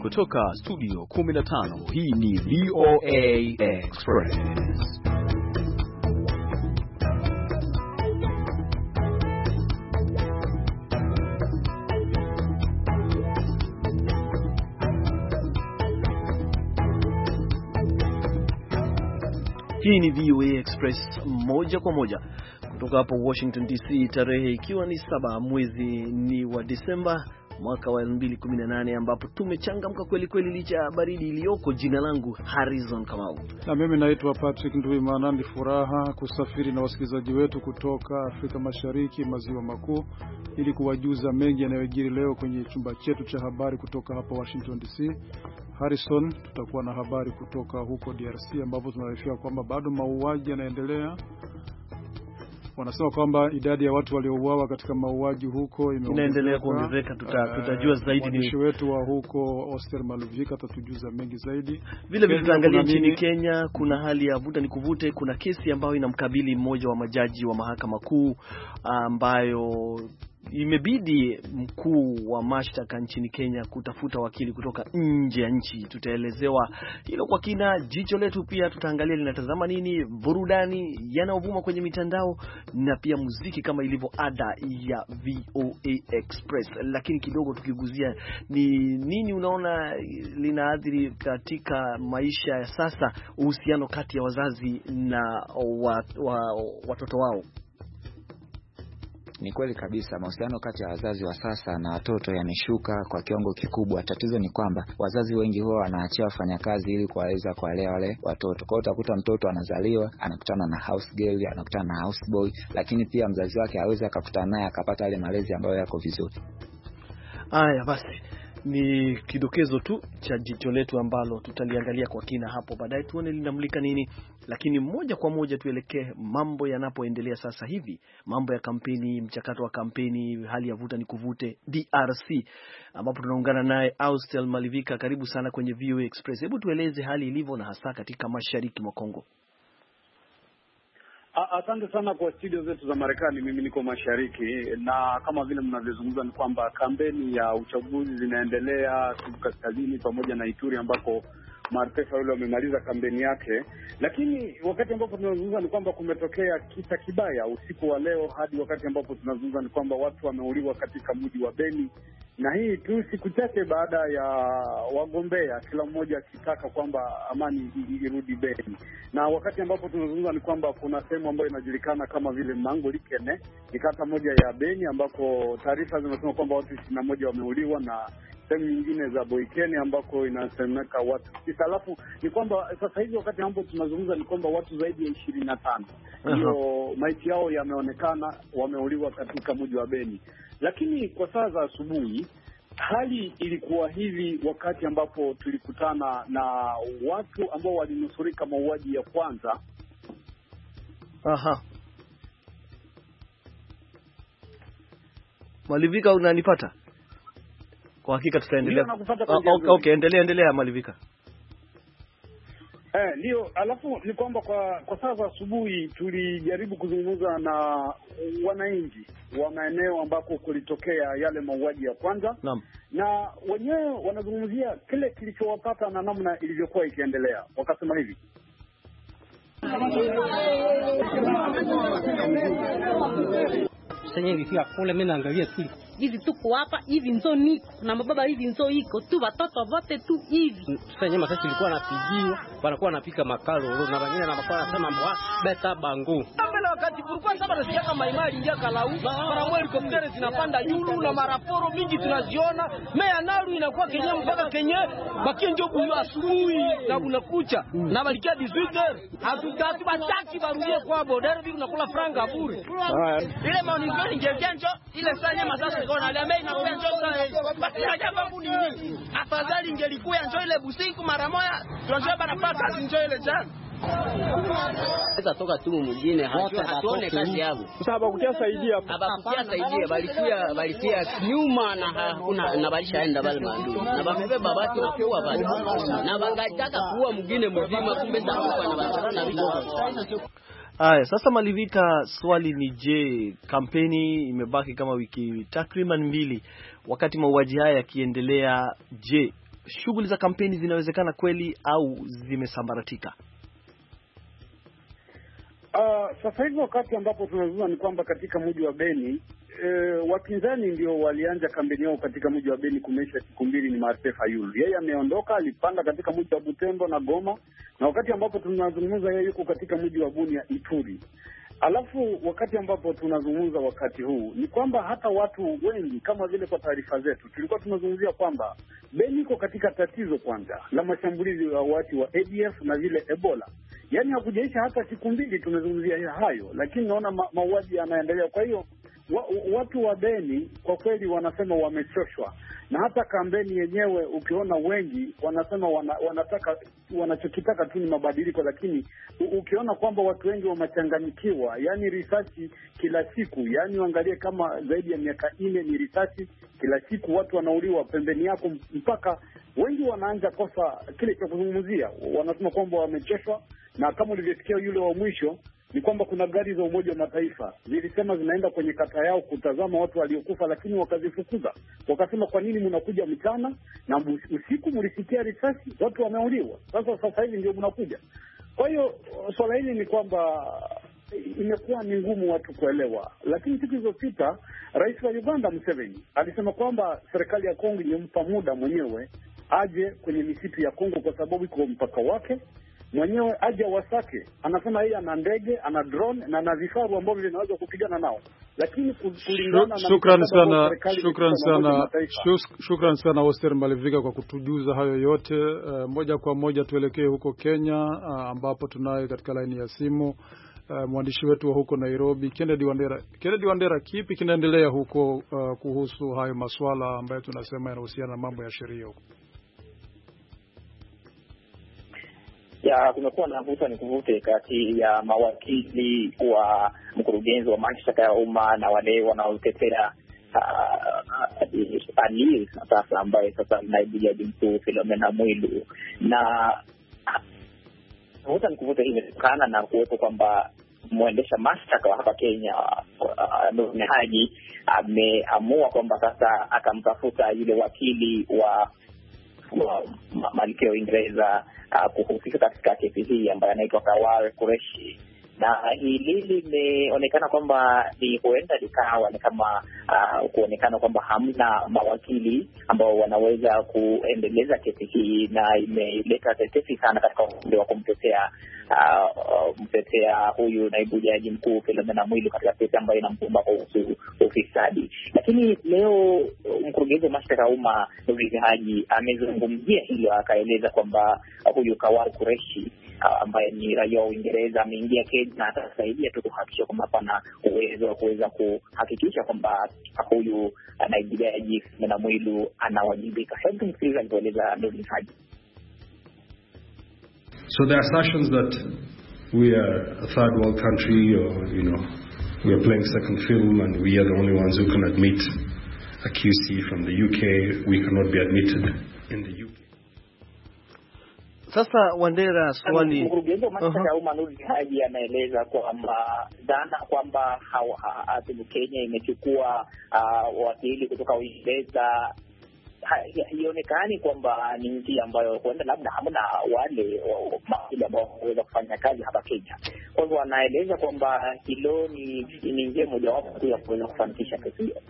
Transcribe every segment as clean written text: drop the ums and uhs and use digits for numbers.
Kutoka studio 15 hii ni VOA Express. Hii ni VOA Express moja kwa moja kutoka hapo Washington DC, tarehe ikiwa ni 7 mwezi ni wa Disemba mwaka wa 2018, ambapo tumechangamka kweli kweli licha ya baridi iliyoko. Jina langu Harrison Kamau. Na mimi naitwa Patrick Nduimana. Ni furaha kusafiri na wasikilizaji wetu kutoka Afrika Mashariki, Maziwa Makuu, ili kuwajuza mengi yanayojiri leo kwenye chumba chetu cha habari kutoka hapa Washington DC. Harrison, tutakuwa na habari kutoka huko DRC ambapo tunaarifiwa kwamba bado mauaji yanaendelea. Wanasema kwamba idadi ya watu waliouawa katika mauaji huko inaendelea kuongezeka. Tutajua zaidi. Mwandishi wetu wa huko Oster Maluvika atatujuza mengi zaidi. Vile vile tutaangalia nchini Kenya, kuna hali ya vuta nikuvute. Kuna kesi ambayo inamkabili mmoja wa majaji wa mahakama kuu, ambayo imebidi mkuu wa mashtaka nchini Kenya kutafuta wakili kutoka nje ya nchi. Tutaelezewa hilo kwa kina. Jicho letu pia tutaangalia linatazama nini, burudani yanayovuma kwenye mitandao, na pia muziki kama ilivyo ada ya VOA Express. Lakini kidogo tukiguzia ni nini unaona linaathiri katika maisha ya sasa, uhusiano kati ya wazazi na watoto wao. Ni kweli kabisa, mahusiano kati ya wazazi wa sasa na watoto yameshuka kwa kiwango kikubwa. Tatizo ni kwamba wazazi wengi huwa wanaachia wafanyakazi ili kuwaweza kuwalea wale watoto. Kwa hiyo utakuta mtoto anazaliwa, anakutana na house girl, anakutana na house boy, lakini pia mzazi wake hawezi akakutana naye akapata yale malezi ambayo yako vizuri. Haya basi, ni kidokezo tu cha jicho letu ambalo tutaliangalia kwa kina hapo baadaye, tuone linamulika nini. Lakini moja kwa moja tuelekee mambo yanapoendelea sasa hivi, mambo ya kampeni, mchakato wa kampeni, hali ya vuta ni kuvute DRC, ambapo tunaungana naye Austel Malivika. Karibu sana kwenye VOA Express. Hebu tueleze hali ilivyo na hasa katika mashariki mwa Kongo. Asante sana kwa studio zetu za Marekani. Mimi niko mashariki, na kama vile mnavyozungumza ni kwamba kampeni ya uchaguzi zinaendelea Kivu Kaskazini pamoja na Ituri, ambako Martesa yule wamemaliza kampeni yake. Lakini wakati ambapo tunazungumza ni kwamba kumetokea kisa kibaya usiku wa leo. Hadi wakati ambapo tunazungumza ni kwamba watu wameuliwa katika mji wa Beni, na hii tu siku chache baada ya wagombea kila mmoja akitaka kwamba amani irudi Beni. Na wakati ambapo tunazungumza ni kwamba kuna sehemu ambayo inajulikana kama vile Mangolikene, ni kata moja ya Beni, ambako taarifa zinasema kwamba watu 21 wameuliwa, na sehemu nyingine za Boikeni ambako inasemeka watu 9. Alafu ni kwamba sasa hivi wakati ambapo tunazungumza ni kwamba watu zaidi ya 25 ndio maiti yao yameonekana wameuliwa katika mji wa Beni. Lakini kwa saa za asubuhi hali ilikuwa hivi wakati ambapo tulikutana na watu ambao walinusurika mauaji ya kwanza. Malivika, unanipata? Kwa hakika tutaendelea. Okay, endelea Malivika. Ndio, alafu ni kwamba kwa saa za asubuhi tulijaribu kuzungumza na wananchi wa maeneo ambako kulitokea yale mauaji ya kwanza. Naam. Na wenyewe wanazungumzia kile kilichowapata na namna ilivyokuwa ikiendelea. Wakasema hivi: Sasa hivi kia kule mimi naangalia tu hivi tuko hapa hivi nzo niko na mababa hivi nzo iko tu watoto wote tu hivi. Sasa nyama sasa tulikuwa napigiwa, wanakuwa wanapika makalo na wengine na bakora nasema mbwa beta bangu. Mbele wakati kulikuwa sasa nasikia kama imali ingia Kalau, mara moja helikopteri zinapanda yulu na maraporo mingi tunaziona. Mea naru inakuwa Kenya mpaka Kenya, bakia ndio buyo asubuhi na unakucha. Na balikia 18h. Hatutaki bataki barudie kwa border bibi nakula franga bure. Ile maonekano ingejenjo ile saa nyama sasa kona leo mimi nakuja njoo basi hajapa nini. Afadhali ingelikuwa njoo ile busiku mara moja tunajua barabara njoo ile jana. Sasa toka tu mwingine hatuone kazi yao. Sasa habakutia saidia balikia nyuma na hakuna na balishaenda bali mandu. Na bamebeba watu na kuwa bali. Na bangataka kuwa mwingine mzima kumbe sasa na barabara vitu. Haya, sasa Malivika, swali ni je, kampeni imebaki kama wiki takriban 2 wakati mauaji haya yakiendelea, je, shughuli za kampeni zinawezekana kweli au zimesambaratika? Sasa hivi wakati ambapo tunazungumza ni kwamba katika mji wa Beni wapinzani ndio walianza kampeni yao katika mji wa Beni. Kumesha siku mbili ni Martin Fayulu, yeye ameondoka, alipanda katika mji wa Butembo na Goma, na wakati ambapo tunazungumza yeye yuko katika mji wa Bunia, Ituri. Alafu wakati ambapo tunazungumza wakati huu ni kwamba hata watu wengi, kama vile kwa taarifa zetu tulikuwa tunazungumzia kwamba Beni iko katika tatizo kwanza la mashambulizi ya watu wa ADF na vile Ebola. Yaani hakujaisha hata siku mbili tunazungumzia hayo, lakini naona mauaji yanaendelea. Kwa hiyo watu wa Beni kwa kweli wanasema wamechoshwa, na hata kampeni yenyewe ukiona wengi wanasema wanachokitaka tu ni mabadiliko, lakini ukiona kwamba watu wengi wamechanganyikiwa, yani risasi kila siku, yani uangalie kama zaidi ya miaka 4 ni risasi kila siku, watu wanauliwa pembeni yako, mpaka wengi wanaanza kosa kile cha kuzungumzia, wanasema kwamba wamechoshwa. Na kama ulivyosikia yule wa mwisho ni kwamba kuna gari za Umoja wa Mataifa zilisema zinaenda kwenye kata yao kutazama watu waliokufa, lakini wakazifukuza. Wakasema, kwa nini mnakuja mchana na usiku mlisikia risasi, watu wameuliwa, sasa hivi ndio mnakuja? Kwa hiyo swala hili ni kwamba imekuwa ni ngumu watu kuelewa. Lakini siku zilizopita Rais wa Uganda Museveni alisema kwamba serikali ya Kongo imempa muda mwenyewe aje kwenye misitu ya Kongo kwa sababu iko mpaka wake mwenyewe, aje wasake. Anasema yeye ana ndege, ana drone na ana vifaru ambavyo vinaweza kupigana nao, lakini kulingana na Shukran sana Oster Malivika kwa kutujuza hayo yote. Moja kwa moja tuelekee huko Kenya, ambapo tunaye katika laini ya simu mwandishi wetu wa huko Nairobi, Kennedy Wandera. Kennedy Wandera, kipi kinaendelea huko kuhusu hayo masuala ambayo tunasema yanahusiana na mambo ya sheria huko? Kumekuwa na vuta ni kuvute kati ya mawakili wa mkurugenzi wa mashtaka ya umma na wale wanaotetea Ali sasa, ambaye sasa naibu jaji mkuu Philomena Mwilu. Na vuta ni kuvute hii imetokana na kuwepo kwamba mwendesha mashtaka wa hapa Kenya Nurdin Haji ameamua kwamba sasa akamtafuta yule wakili wa Malkia wa Uingereza kuhusika katika kesi hii ambaye anaitwa Kawal Qureshi. Na hili limeonekana kwamba ni huenda likawa ni kama kuonekana kwamba hamna mawakili ambao wanaweza kuendeleza kesi hii, na imeleta tetesi sana katika upande wa kumtetea huyu naibu jaji mkuu Philomena Mwilu katika kesi ambayo inamkumba kuhusu ufisadi. Lakini leo mkurugenzi wa mashtaka ya umma Nurdin Haji amezungumzia hilo, akaeleza kwamba huyu Kawal Qureshi ambaye ni raia wa Uingereza ameingia Kenya na atasaidia tu kuhakikisha kwamba pana uwezo wa kuweza kuhakikisha kwamba huyu naibu jaji Philomena Mwilu anawajibika. Hebu msikilize alivyoeleza Nurdin Haji. So there are assertions that we are a third world country, or we are playing second film and we are the only ones who can admit a QC from the UK. We cannot be admitted in the UK. Sasa Wandera, swali mkurugenzi wa mashtaka ya umma Nurdin Haji anaeleza kwamba dhana kwamba Kenya imechukua wakili kutoka Uingereza haionekani kwamba ni nchi ambayo huenda labda hamna wale mawakili ambao wanaweza kufanya kazi hapa Kenya. Kwa hivyo anaeleza kwamba hilo ni njia mojawapo tu ya kuweza kufanikisha kesi hiyo.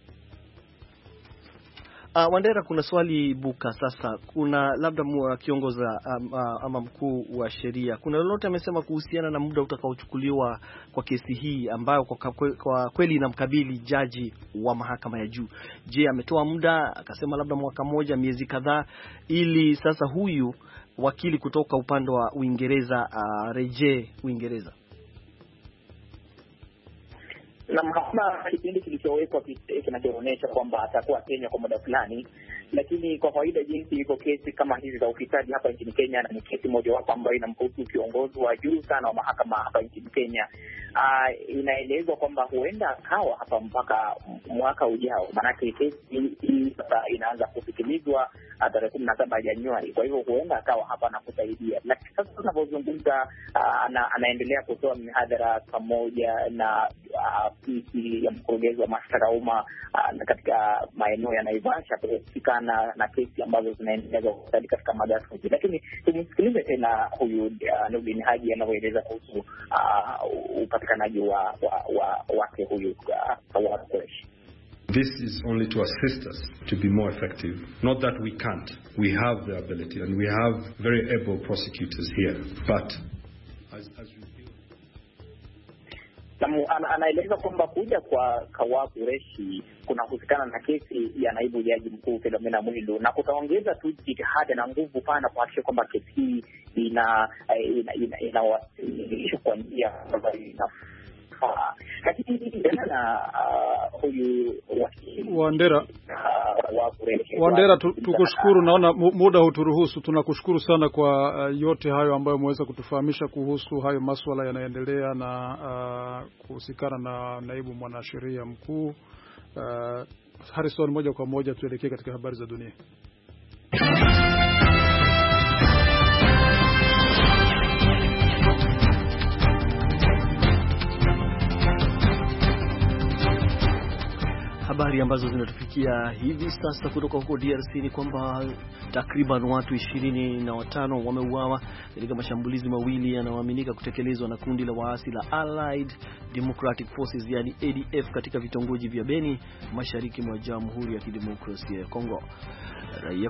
Wandera, kuna swali buka sasa. Kuna labda kiongoza ama mkuu wa sheria, kuna lolote amesema kuhusiana na muda utakaochukuliwa kwa kesi hii ambayo kwa kweli inamkabili jaji wa mahakama ya juu? Je, ametoa muda akasema labda mwaka mmoja, miezi kadhaa, ili sasa huyu wakili kutoka upande wa Uingereza rejee Uingereza? Na mahakama kipindi kilichowekwa kinachoonyesha kwamba atakuwa Kenya kwa muda fulani, lakini kwa kawaida jinsi iko kesi kama hizi za ufisadi hapa nchini Kenya, na ni kesi mojawapo ambayo inamhusu kiongozi wa juu sana wa mahakama hapa nchini Kenya, inaelezwa kwamba huenda akawa hapa mpaka mwaka ujao. Maanake kesi hii sasa inaanza kusikilizwa tarehe 17 Januari. Kwa hivyo huenda akawa hapa na kusaidia, lakini sasa tunapozungumza anaendelea kutoa mihadhara pamoja na ofisi ya mkurugenzi wa mashtaka ya umma katika maeneo ya Naivasha kuhusikana na kesi ambazo zinaendelea katika magatuzi. Lakini tumsikilize tena huyu Nurdin Haji anavyoeleza kuhusu upatikanaji wake huyu wa Qureshi. This is only to assist us to be more effective. Not that we can't. We have the ability and we have very able prosecutors here. But as we anaeleza kwamba kuja kwa Kawa Qureshi kunahusikana na kesi ya naibu jaji mkuu Philomena Mwilu, na kutaongeza tu jitihada na nguvu pana kuhakikisha kwamba kesi hii inawasilishwa kwa njia ambayo inafaa. Lakini na huyu Wandera, tukushukuru. Naona muda huturuhusu. Tunakushukuru sana kwa yote hayo ambayo umeweza kutufahamisha kuhusu hayo masuala yanayoendelea na kuhusikana na naibu mwanasheria mkuu. Harrison, moja kwa moja tuelekee katika habari za dunia. Habari ambazo zinatufikia hivi sasa kutoka huko DRC ni kwamba takriban watu 25 wameuawa katika mashambulizi mawili yanayoaminika kutekelezwa na kundi la waasi la Allied Democratic Forces yani ADF katika vitongoji vya Beni, mashariki mwa Jamhuri ya Kidemokrasia ya Kongo. Raia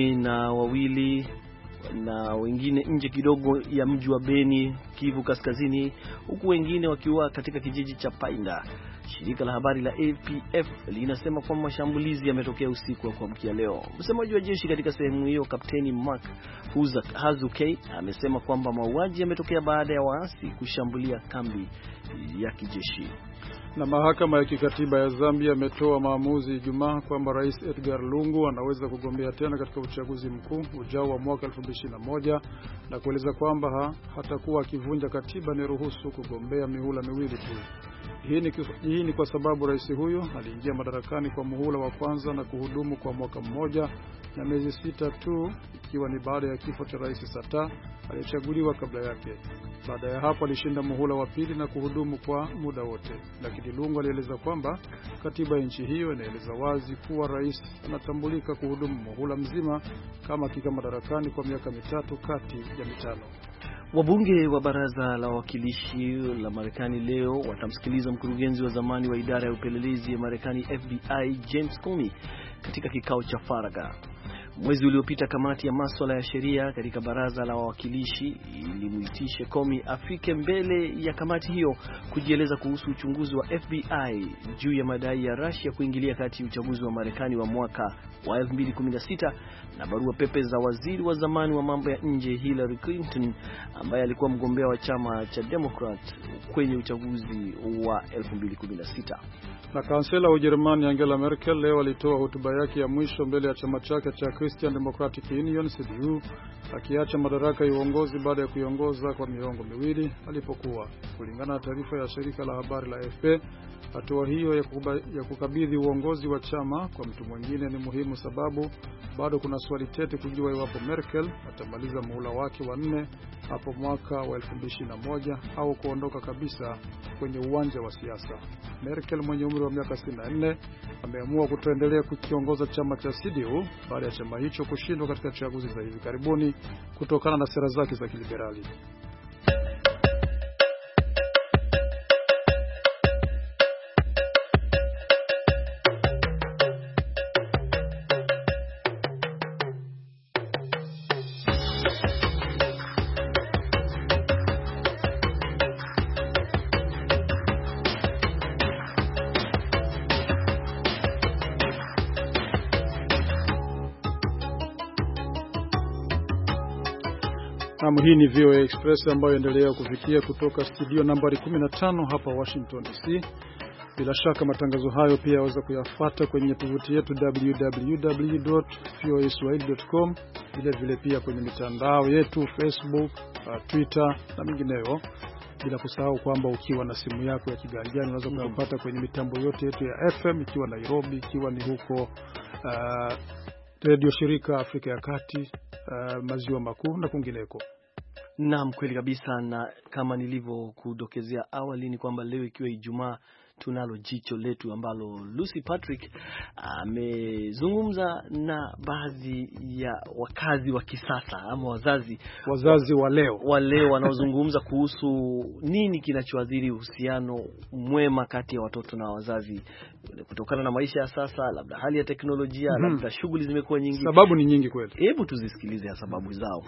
12 na wengine nje kidogo ya mji wa Beni, Kivu Kaskazini, huku wengine wakiwa katika kijiji cha Painda. Shirika la habari la APF linasema kwamba mashambulizi yametokea usiku wa kuamkia leo. Msemaji wa jeshi katika sehemu hiyo, Kapteni Mark Hazukay, amesema kwamba mauaji yametokea baada ya waasi kushambulia kambi ya kijeshi. Na mahakama ya kikatiba ya Zambia imetoa maamuzi Ijumaa kwamba Rais Edgar Lungu anaweza kugombea tena katika uchaguzi mkuu ujao wa mwaka 2021 na kueleza kwamba hatakuwa akivunja katiba ni ruhusu kugombea mihula miwili tu. Hii ni kwa sababu rais huyo aliingia madarakani kwa muhula wa kwanza na kuhudumu kwa mwaka mmoja na miezi 6 tu, ikiwa ni baada ya kifo cha Rais Sata aliyechaguliwa kabla yake. Baada ya hapo alishinda muhula wa pili na kuhudumu kwa muda wote. Lakini Lungu alieleza kwamba katiba ya nchi hiyo inaeleza wazi kuwa rais anatambulika kuhudumu muhula mzima kama akikaa madarakani kwa miaka 3 kati ya 5. Wabunge wa baraza la wawakilishi la Marekani leo watamsikiliza mkurugenzi wa zamani wa idara ya upelelezi ya Marekani FBI James Comey katika kikao cha faragha. Mwezi uliopita kamati ya masuala ya sheria katika baraza la wawakilishi ilimuitisha Comey afike mbele ya kamati hiyo kujieleza kuhusu uchunguzi wa FBI juu ya madai ya Russia kuingilia kati uchaguzi wa Marekani wa mwaka wa 2016 na barua pepe za waziri wa zamani wa mambo ya nje Hillary Clinton ambaye alikuwa mgombea wa chama cha Democrat kwenye uchaguzi wa 2016. Na kansela wa Ujerumani Angela Merkel leo alitoa hotuba yake ya mwisho mbele ya chama chake cha Christian Democratic Union CDU, akiacha madaraka ya uongozi baada ya kuiongoza kwa miongo miwili alipokuwa. Kulingana na taarifa ya shirika la habari la AFP, hatua hiyo ya kukabidhi uongozi wa chama kwa mtu mwingine ni muhimu sababu bado kuna swali tete kujua iwapo Merkel atamaliza muhula wake wa 4 hapo mwaka wa 2021 au kuondoka kabisa kwenye uwanja wa siasa. Merkel mwenye umri wa miaka 64 ameamua kutoendelea kukiongoza chama cha CDU baada ya chama hicho kushindwa katika chaguzi za hivi karibuni kutokana na sera zake za kiliberali. Hii ni VOA Express ambayo endelea kufikia kutoka studio nambari 15 hapa Washington DC. Bila shaka matangazo hayo pia yaweza kuyafuata kwenye tovuti yetu www.voaswahili.com, vile pia kwenye mitandao yetu Facebook, Twitter na mingineyo. Bila kusahau kwamba ukiwa na simu yako ya kiganjani unaweza kuyapata kwenye mitambo yote yetu ya FM, ikiwa Nairobi, ikiwa ni huko redio shirika Afrika ya Kati, maziwa makuu na kwingineko. Naam, kweli kabisa, na kama nilivyokudokezea awali ni kwamba leo ikiwa Ijumaa tunalo jicho letu ambalo Lucy Patrick amezungumza na baadhi ya wakazi wa kisasa ama wazazi wa leo wanaozungumza kuhusu nini kinachoathiri uhusiano mwema kati ya watoto na wazazi kutokana na maisha ya sasa, labda hali ya teknolojia, labda shughuli zimekuwa nyingi. Sababu ni nyingi kweli. Hebu tuzisikilize sababu zao.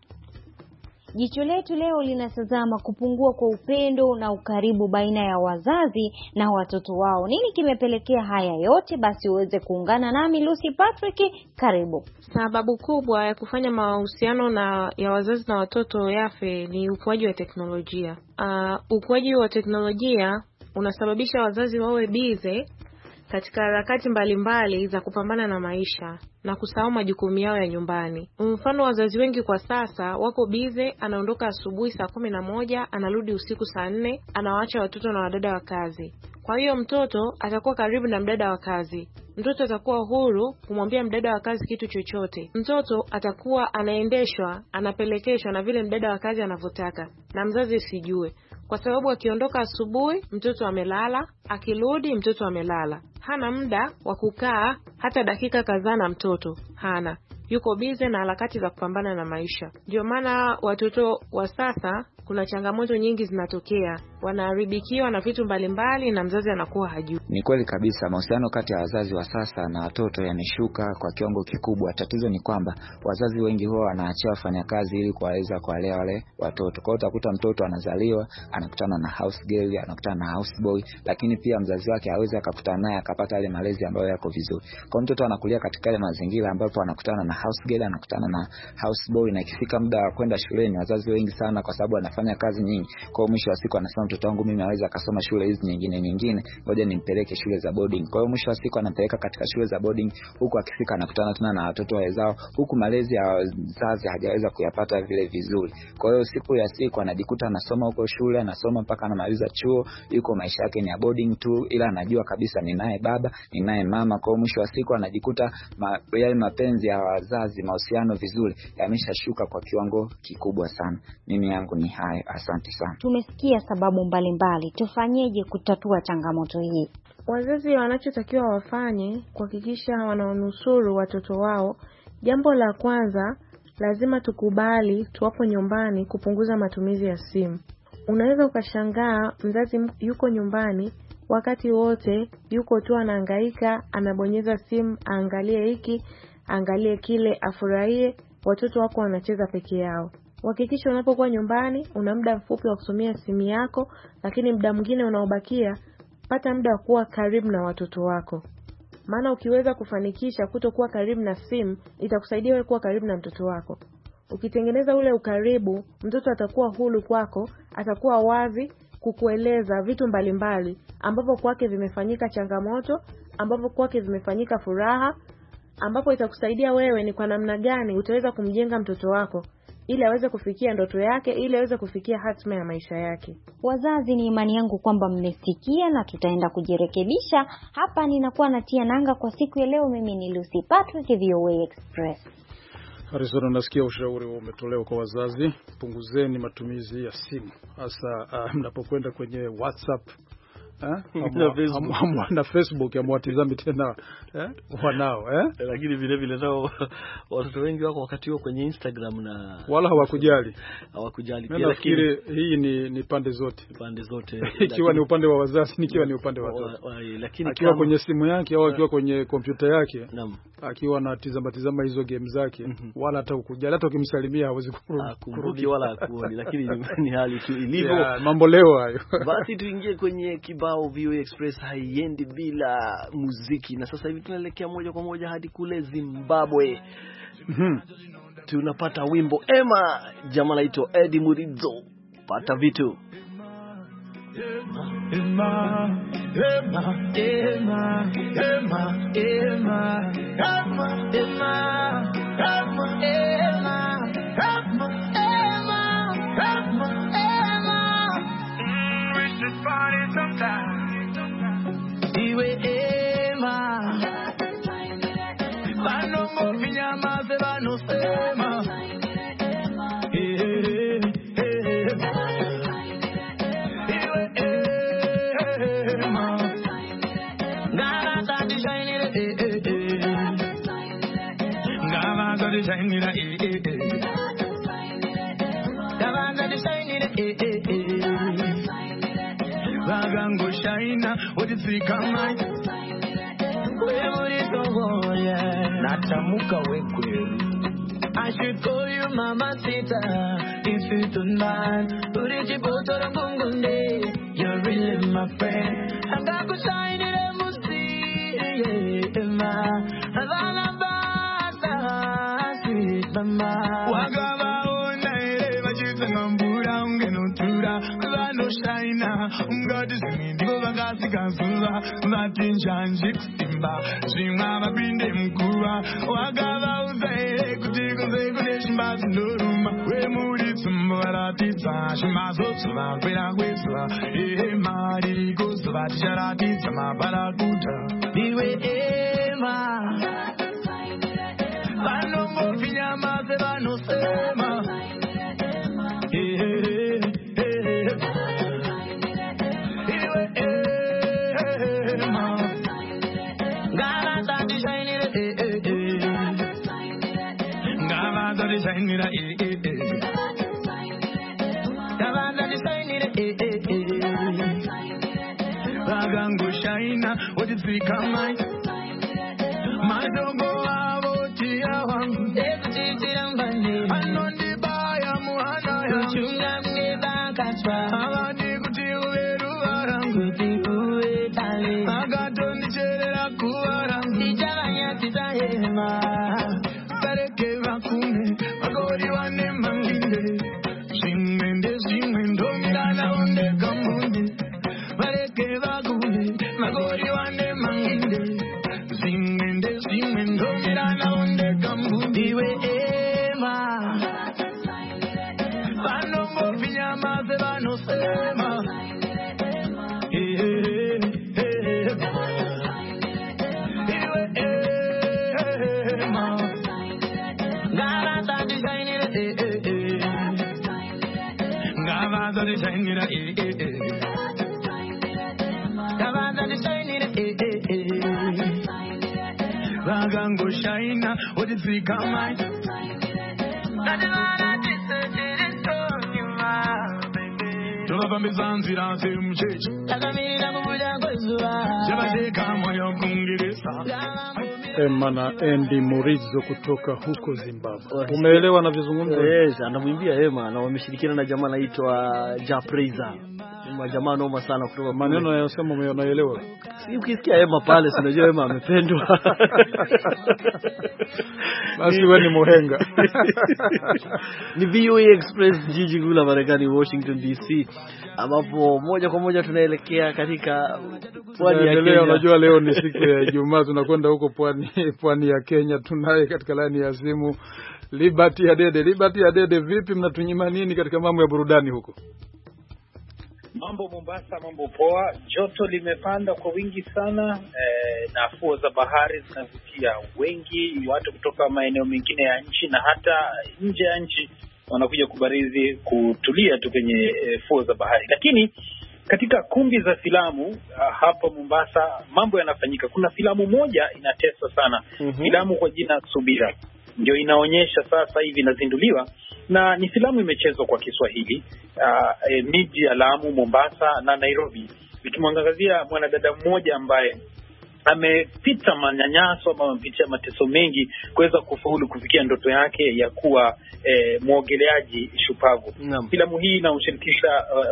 Jicho letu leo linatazama kupungua kwa upendo na ukaribu baina ya wazazi na watoto wao. Nini kimepelekea haya yote? Basi uweze kuungana nami Lucy Patrick, karibu. Sababu kubwa ya kufanya mahusiano ya wazazi na watoto yafe ni ukuaji wa teknolojia. Ukuaji wa teknolojia unasababisha wazazi wawe busy katika harakati mbalimbali za kupambana na maisha na kusahau majukumu yao ya nyumbani. Mfano, wazazi wengi kwa sasa wako busy, anaondoka asubuhi saa 11, anarudi usiku saa 4, anawaacha watoto na wadada wa kazi. Kwa hiyo mtoto atakuwa karibu na mdada wa kazi. Mtoto atakuwa huru kumwambia mdada wa kazi kitu chochote. Mtoto atakuwa anaendeshwa, anapelekeshwa na vile mdada wa kazi anavyotaka, na mzazi sijue. Kwa sababu akiondoka asubuhi, mtoto amelala, akirudi mtoto amelala. Hana muda wa kukaa hata dakika kadhaa na mtoto. Hana. Yuko busy na harakati za kupambana na maisha. Ndio maana watoto wa sasa kuna changamoto nyingi zinatokea. Wanaharibikiwa na vitu mbalimbali na mzazi anakuwa hajui. Ni kweli kabisa, mahusiano kati ya wazazi wa sasa na watoto yameshuka kwa kiwango kikubwa. Tatizo ni kwamba wazazi wengi huwa wanaachia wafanyakazi ili kuwaweza kuwalea wale watoto. Kwa hiyo utakuta mtoto anazaliwa, anakutana na house girl, anakutana na house boy, lakini pia mzazi wake hawezi akakutana naye akapata ile malezi ambayo yako vizuri. Kwa hiyo mtoto anakulia katika ile mazingira ambapo anakutana na house girl, anakutana na house boy, na ikifika muda wa kwenda shuleni, wazazi wengi sana kwa sababu anafanya kazi nyingi, kwa mwisho wa siku anasema mtoto wangu mimi naweza akasoma shule hizi nyingine, ngoja nimpeleke shule za boarding. Kwa hiyo mwisho wa siku anampeleka katika shule za boarding, huku akifika anakutana tena na watoto wenzao, huku malezi ya wazazi hajaweza kuyapata vile vizuri. Kwa hiyo siku ya siku anajikuta anasoma huko shule, anasoma mpaka anamaliza chuo, yuko maisha yake ni ya boarding tu, ila anajua kabisa ninaye baba, ninaye mama. Kwa hiyo mwisho wa siku anajikuta yale mapenzi ya wazazi, mahusiano vizuri yameshashuka kwa kiwango kikubwa sana. Mimi yangu ni hayo, asante sana. Tumesikia sababu mbalimbali, tufanyeje kutatua changamoto hii? Wazazi wanachotakiwa wafanye kuhakikisha wanaonusuru watoto wao, jambo la kwanza, lazima tukubali tuwapo nyumbani kupunguza matumizi ya simu. Unaweza ukashangaa mzazi yuko nyumbani wakati wote, yuko tu anahangaika, anabonyeza simu, aangalie hiki, aangalie kile, afurahie, watoto wako wanacheza peke yao. Hakikisha unapokuwa nyumbani una muda mfupi wa kutumia simu yako, lakini muda mwingine unaobakia pata muda wa kuwa karibu na watoto wako. Maana ukiweza kufanikisha kutokuwa karibu na simu, itakusaidia wewe kuwa karibu na mtoto wako. Ukitengeneza ule ukaribu, mtoto atakuwa huru kwako, atakuwa wazi kukueleza vitu mbalimbali ambapo kwake vimefanyika changamoto, ambapo kwake vimefanyika furaha, ambapo itakusaidia wewe ni kwa namna gani utaweza kumjenga mtoto wako ili aweze kufikia ndoto yake, ili aweze kufikia hatima ya maisha yake. Wazazi, ni imani yangu kwamba mmesikia na tutaenda kujirekebisha. Hapa ninakuwa natia nanga kwa siku ya leo. Mimi ni Lucy Patrick, VOA Express. Harrison, nasikia ushauri umetolewa kwa wazazi, punguzeni matumizi ya simu, hasa mnapokwenda kwenye WhatsApp na Facebook amwatizami tena wanao lakini vile vile nao watoto wengi wako wakati huo kwenye Instagram na wala hawakujali pia. Nafikiri hii ni pande zote ikiwa ni upande wa wazazi, nikiwa ni upande wa watoto. Lakini akiwa kwenye simu yake au akiwa kwenye kompyuta yake, akiwa anatizama hizo game zake, wala hata ukujali, hata ukimsalimia hawezi kurudi wala kuoni. Lakini ni hali tu ilivyo, mambo leo hayo. Basi tuingie kwenye kibao. VOA Express haiendi bila muziki, na sasa hivi tunaelekea moja kwa moja hadi kule Zimbabwe. Tunapata wimbo Emma, jamaa laito Eddie Murizo, pata vitu. Emma, Emma, Emma, Emma, Emma, Emma, Emma, Emma, party sometime. Iwe Emma, I know more. I should call you Mama Sita if you don't mind. You're really my friend. I'm going to shine it and we'll see. Havana Bata, sweet mama. Wagava ona ere vachita ngambura ungenotura. Vano shine, ungati zimindi vagasi kazuva. Vatinjanji kusimba, zvimwa mapinde mkuva. Wagava uzaire kutiko zekune shimbazi ndoruma. Wemuri tsumbaratidza, shimazo tsuva kwera kwezva. Mari kuzuva ticharatidza mabarakuta. Iwe ema vanongofinya mase vanosema iwe ema ngavazati shainira ngavazati shainira ngavazati shainira vagangoshaina votitsvikamai madongo avo tia wangu ekutitirambane anondibaya muhana yangu nevakatwa avadi kuti uve ruva rangu kuti uve tale akatondicherera kuva rangu tichavanyatisa hema vareke vakume vakoriwa nemanginde zvimwe ndezvimwe ndomirana ondegamunde vareke vakume vakoriwa nemanginde zvimwe ndezvimwe ndomirana ondegamunde iwe ema vanongofinya mase vanosema iwe ema ngavazati shainira ngavazati shainira ngavazati shainira vagangoshaina votitsvikamai tovafambisa nzira semuchechi takamirira kubuda kwezuva chavadeka mwoyo kungeresa. Emma na Andy Murizo kutoka huko Zimbabwe. Umeelewa anavyozungumza? Yes, anamwimbia Emma na wameshirikiana na jamaa anaitwa Japreza. Majamaa noma sana kutoka maneno yanayosema umeelewa. Si ukisikia Emma pale unajua Emma amependwa. Basi wewe ni muhenga. Ni VOA Express jiji kuu la Marekani Washington DC, ambapo moja kwa moja tunaelekea katika pwani ya Kenya. Unajua leo ni siku ya Ijumaa, tunakwenda huko pwani ya Kenya. Tunaye katika laini ya simu Liberty Adede. Liberty Adede, vipi, mnatunyima nini katika mambo ya burudani huko? Mambo Mombasa, mambo poa. Joto limepanda kwa wingi sana, na fuo za bahari zinavutia wengi, watu kutoka maeneo mengine ya nchi na hata nje ya nchi wanakuja kubarizi, kutulia tu kwenye fuo za bahari. Lakini katika kumbi za filamu hapa Mombasa mambo yanafanyika. Kuna filamu moja inatesa sana, filamu kwa jina Subira. Ndio inaonyesha sasa hivi inazinduliwa, na ni filamu imechezwa kwa Kiswahili miji ya Lamu, Mombasa na Nairobi, ikimwangazia mwanadada mmoja ambaye amepita manyanyaso ama amepitia mateso mengi kuweza kufaulu kufikia ndoto yake ya kuwa muogeleaji shupavu. Filamu hii inashirikisha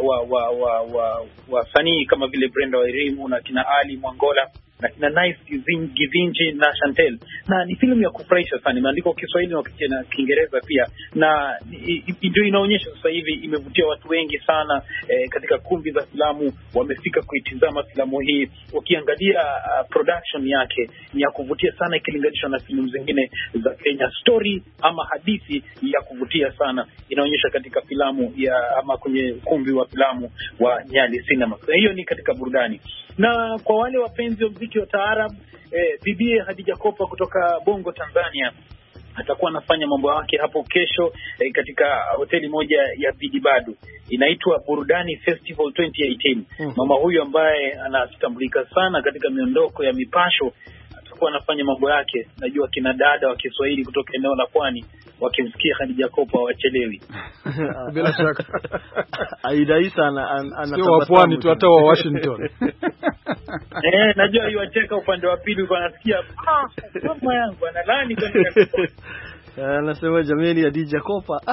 wasanii kama vile Brenda Wairimu na kina Ali Mwangola na kina Nice Givinji na Chantel, na ni filamu ya kufurahisha sana. Imeandikwa Kiswahili na Kiingereza pia, na ndio inaonyesha sasa hivi imevutia watu wengi sana katika kumbi za filamu. Wamefika kuitizama filamu hii, wakiangalia production yake ni ya kuvutia sana ikilinganishwa na filamu zingine za Kenya. Story ama hadithi ya kuvutia sana inaonyesha katika filamu ama kwenye kumbi wa filamu wa Nyali Cinema. Hiyo ni katika burudani. Na kwa wale wapenzi wa muziki wa taarab, bibi Hadija Kopa kutoka Bongo Tanzania atakuwa anafanya mambo yake hapo kesho katika hoteli moja ya Bidibadu, inaitwa Burudani Festival 2018. Mama huyu ambaye anatambulika sana katika miondoko ya mipasho atakuwa anafanya mambo yake. Najua kina dada wa Kiswahili kutoka eneo la Pwani wakimsikia Khadija Kopa wachelewi. Bila shaka Aida Isa sio wa Pwani tu, hata wa Washington. Najua yuacheka upande wa pili, uko anasikia mama yangu analani kwa anasema jameni Khadija Kopa.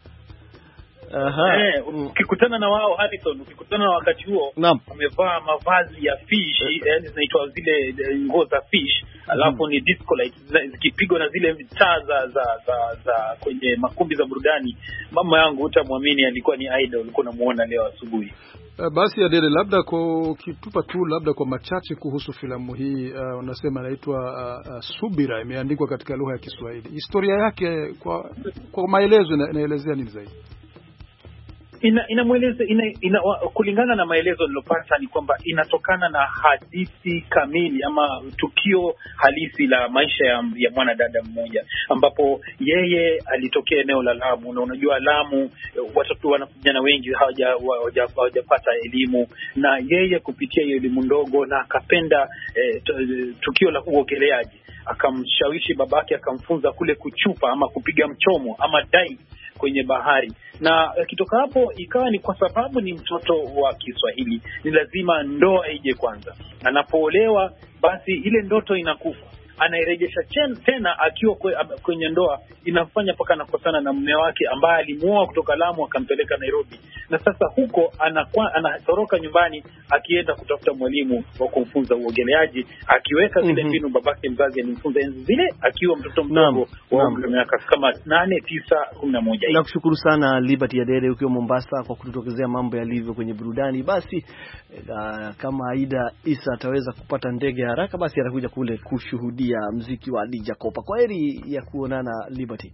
Ukikutana na wao Harrison, ukikutana na wakati huo wamevaa mavazi ya fish, yani zinaitwa zile nguo za fish, alafu ni disco light zikipigwa na zile taa za kwenye makumbi za burudani. Mama yangu utamwamini alikuwa ni idol, ulikuwa unamuona leo asubuhi. Basi Adele, labda kwa kitupa tu labda kwa machache kuhusu filamu hii, unasema inaitwa Subira, imeandikwa katika lugha ya Kiswahili. Historia yake kwa maelezo inaelezea nini zaidi? Kulingana na maelezo nilopata ni kwamba inatokana na hadithi kamili ama tukio halisi la maisha ya mwanadada mmoja, ambapo yeye alitokea eneo la Lamu, na unajua Lamu watoto wanavijana wengi hawajapata elimu, na yeye kupitia hiyo elimu ndogo na akapenda tukio la uogeleaji, akamshawishi babake akamfunza kule kuchupa ama kupiga mchomo ama dive kwenye bahari, na kitoka hapo ikawa ni kwa sababu ni mtoto wa Kiswahili, ni lazima ndoa ije kwanza. Anapoolewa basi ile ndoto inakufa, anairejesha tena akiwa kwenye ndoa, inafanya paka anakosana na mume wake ambaye alimuoa kutoka Lamu akampeleka Nairobi, na sasa huko anatoroka nyumbani akienda kutafuta mwalimu wa kumfunza uogeleaji, akiweka zile mbinu babake mzazi alimfunza enzi zile akiwa mtoto mdogo wa umri wa miaka kama 8, 9, 11. Nakushukuru sana Liberty Adede ukiwa Mombasa kwa kututokezea mambo yalivyo kwenye burudani. Basi kama Aida Isa ataweza kupata ndege haraka, basi atakuja kule kushuhudia mziki wa Khadija Kopa. Kwa heri ya kuonana Liberty.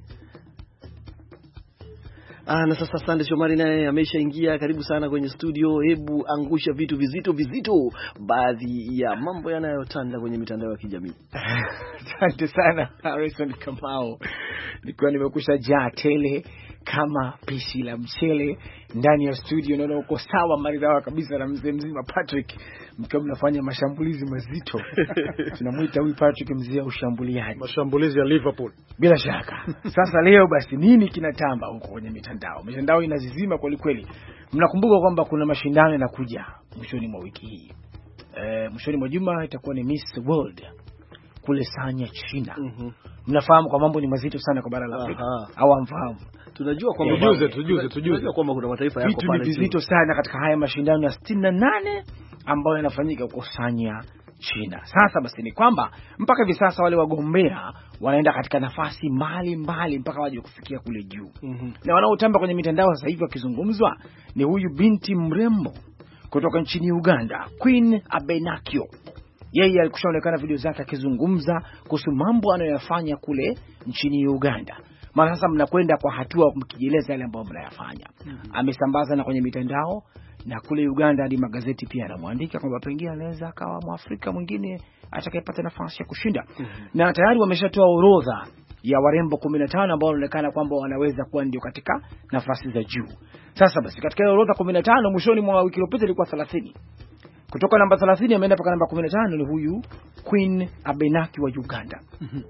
Na sasa Sande Shomari naye ameshaingia. Karibu sana kwenye studio. Hebu angusha vitu vizito, baadhi ya mambo yanayotanda kwenye mitandao ya kijamii. Asante sana Harrison Kamau. Nilikuwa nimekusha jaa tele kama pishi la mchele ndani ya studio. Naona uko sawa maridhawa kabisa na mzee mzima Patrick, mkiwa mnafanya mashambulizi mazito. Tunamuita huyu Patrick mzee wa ushambuliaji, mashambulizi ya Liverpool bila shaka. Sasa leo basi nini kinatamba huko kwenye mitandao? Mitandao inazizima kweli kweli. Mnakumbuka kwamba kuna mashindano yanakuja mwishoni mwa wiki hii. Mwishoni mwa juma itakuwa ni Miss World kule Sanya, China. Mnafahamu kwa mambo ni mazito sana kwa bara la Afrika. Au amfahamu? Tunajua kwamba tunajua kwamba kuna mataifa yako pale vizito sana katika haya mashindano ya 68 ambayo yanafanyika huko Sanya, China. Sasa basi ni kwamba mpaka hivi sasa wale wagombea wanaenda katika nafasi mbali mpaka waje kufikia kule juu. Na wanaotamba kwenye mitandao sasa hivi wakizungumzwa ni huyu binti mrembo kutoka nchini Uganda, Queen Abenakio. Yeye alikushaonekana video zake akizungumza kuhusu mambo anayoyafanya kule nchini Uganda. Maana sasa mnakwenda kwa hatua mkijieleza yale ambayo mnayafanya. Amesambaza na kwenye mitandao, na kule Uganda hadi magazeti pia anamwandika kwamba pengine anaweza akawa Mwafrika mwingine atakayepata nafasi ya kushinda. Na tayari wameshatoa orodha ya warembo 15 ambao wanaonekana kwamba wanaweza kuwa ndio katika nafasi za juu. Sasa basi katika orodha 15 mwishoni mwa wiki iliyopita ilikuwa 30. Kutoka namba 30 ameenda mpaka namba 15 ni huyu Queen Abenaki wa Uganda.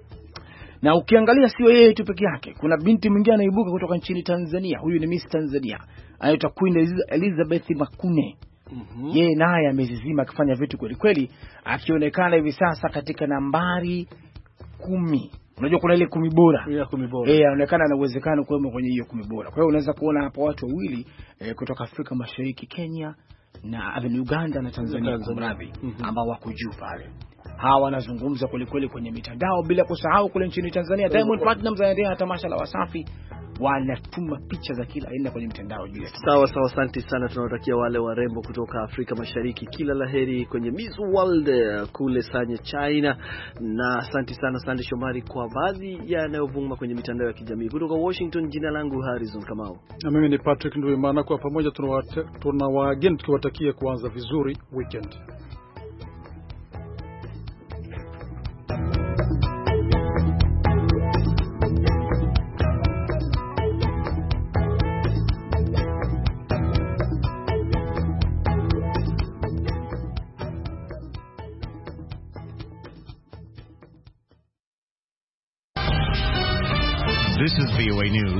Na ukiangalia sio yeye tu peke yake, kuna binti mwingine anaibuka kutoka nchini Tanzania. Huyu ni Miss Tanzania, anaitwa Queen Elizabeth Makune. Yeye naye amezizima akifanya vitu kweli kweli, akionekana hivi sasa katika nambari 10. Unajua kuna ile 10 bora. Anaonekana na uwezekano kuwa kwenye hiyo 10 bora. Kwa hiyo unaweza kuona hapo watu wawili kutoka Afrika Mashariki, Kenya na Uganda na Tanzania ambao wako juu pale. Hawa wanazungumza kweli kwenye mitandao, bila kusahau kule nchini Tanzania Diamond Platnumz anaendelea na tamasha la Wasafi, wanatuma picha za kila aina kwenye mitandao juu. Sawa, asante sana. Tunawatakia wale warembo kutoka Afrika Mashariki kila laheri kwenye Miss World kule Sanya, China. Na asante sana Sande Shomari kwa baadhi yanayovuma kwenye mitandao ya kijamii. Kutoka Washington, jina langu Harrison Kamau. Na mimi ni Patrick Nduwimana. Kwa pamoja tunawaageni tukiwatakia kuanza vizuri weekend. VOA News.